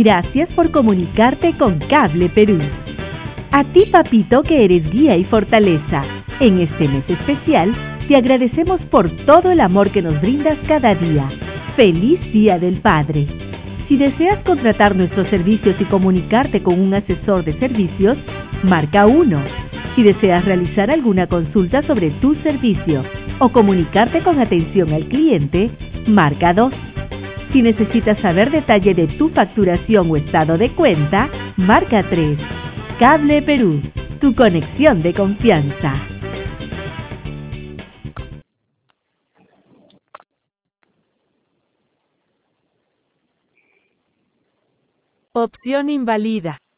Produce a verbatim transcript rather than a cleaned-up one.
Gracias por comunicarte con Cable Perú. A ti, papito, que eres guía y fortaleza. En este mes especial, te agradecemos por todo el amor que nos brindas cada día. ¡Feliz Día del Padre! Si deseas contratar nuestros servicios y comunicarte con un asesor de servicios, marca uno. Si deseas realizar alguna consulta sobre tu servicio o comunicarte con atención al cliente, marca dos. Si necesitas saber detalle de tu facturación o estado de cuenta, marca tres. Cable Perú, tu conexión de confianza. Opción invalida.